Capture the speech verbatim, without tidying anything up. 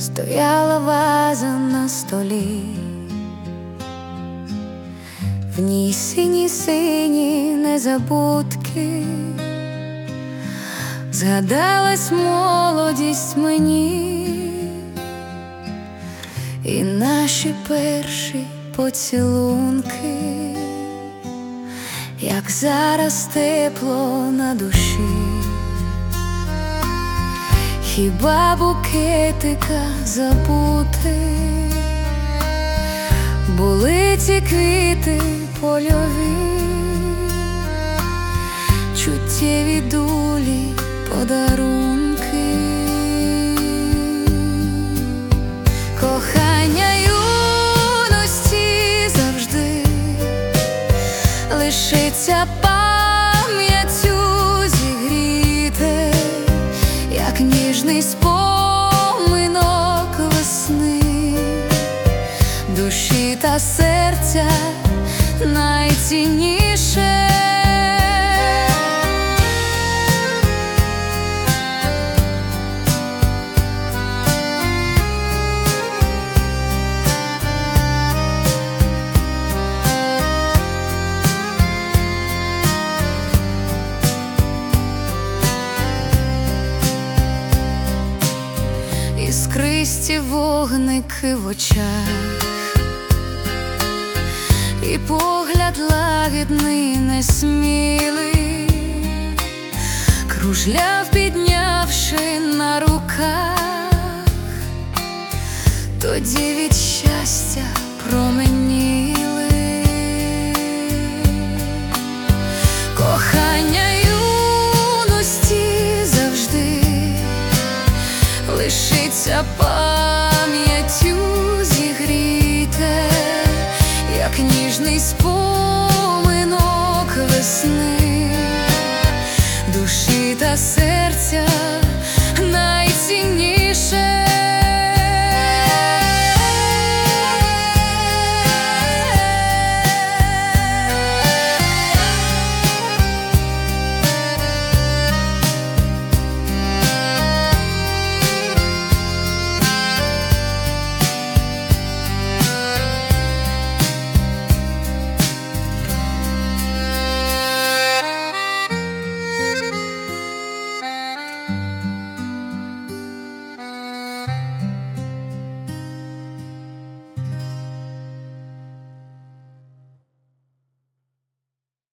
стояла ваза на столі, в ній сині-сині незабудки. Згадалась молодість мені і наші перші поцілунки, як зараз тепло на душі. Хіба букетика забути, були ці квіти польові, чуттєві дулі подарунки. Кохання юності завжди лишиться пам'яттю зігріте, як ніжний споминок весни, душі та серця найцінніше. Іскристі вогники в очах, і погляд лагідний, несмілий, кружляв, піднявши на руках. Тоді від щастя променіли. Кохання юності завжди лишиться пам'яттю зігріте, як ніжний споминок весни, душі та серця